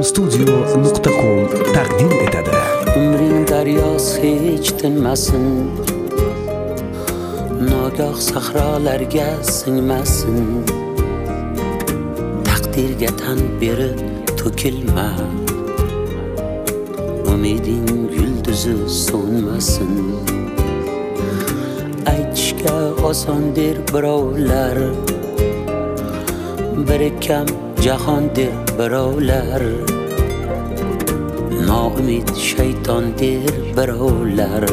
alamstudio.com taqdim etadi. Umring daryosi hech tinmasin, nogoh sahrolarga singmasin. Taqdirga tan berib to'kilma, umiding yulduzi so'nmasin. Aytishga oson der birovlar, biri kam jahon der birovlar. Noumid shayton der birovlar,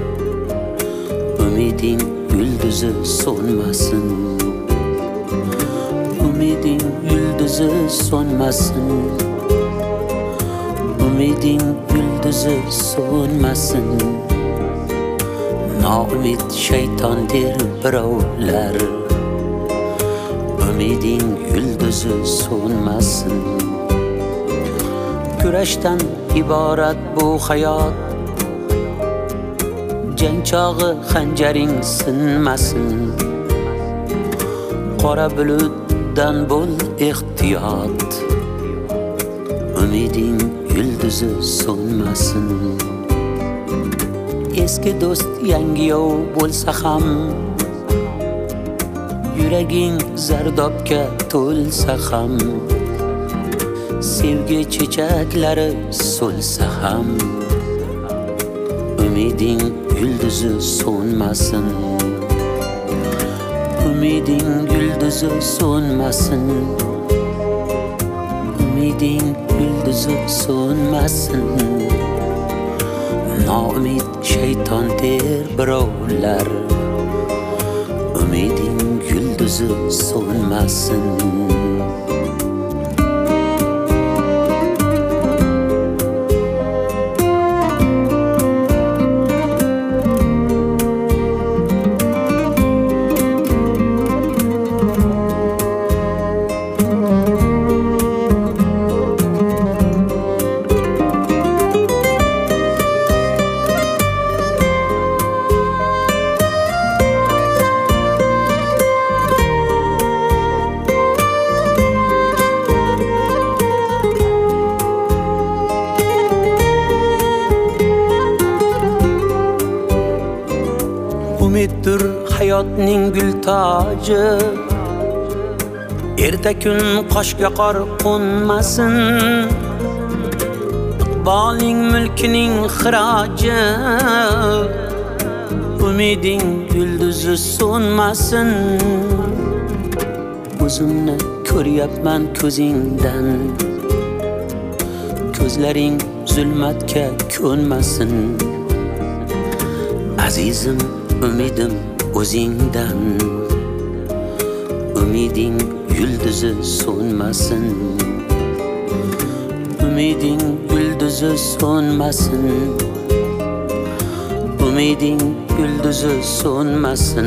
umiding yulduzi so'nmasin. Umiding yulduzi so'nmasin, umiding yulduzi so'nmasin. Noumid shayton der birovlar, umiding yulduzi so'nmasin. Kurashdan iborat bu hayot, jang chog'i xanjaring sinmasin. Qora bulutdan bo'l ehtiyot, umiding yulduzi so'nmasin. Eski do'st yangiyov bo'lsa ham, yuraging zardobga to'lsa ham, sevgi chechaklari so'lsa ham, umiding yulduzi so'nmasin. Umiding yulduzi so'nmasin, umiding yulduzi so'nmasin. Noumid shayton der birovlar, umiding yulduzi so'nmasin. Umiddir hayotning gul toji, erta kun qoshga qor qo'nmasin. Iqboling mulkining xiroji, umiding yulduzi so'nmasin. O'zimni ko'ryapman ko'zingdan, ko'zlaring zulmatga ko'nmasin. Azizim, umidim o'zingdan, umiding yulduzi so'nmasin. Umiding yulduzi so'nmasin, umiding yulduzi so'nmasin.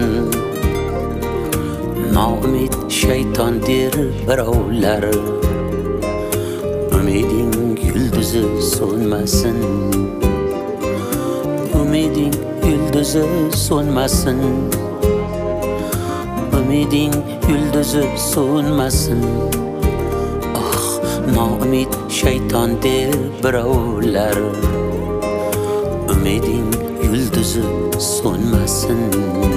Noumid shayton der birovlar, umiding yulduzi so'nmasin. Umiding yulduzi so'nmasin, umiding yulduzi so'nmasin. Oh, noumid shayton der birovlar, umiding yulduzi so'nmasin.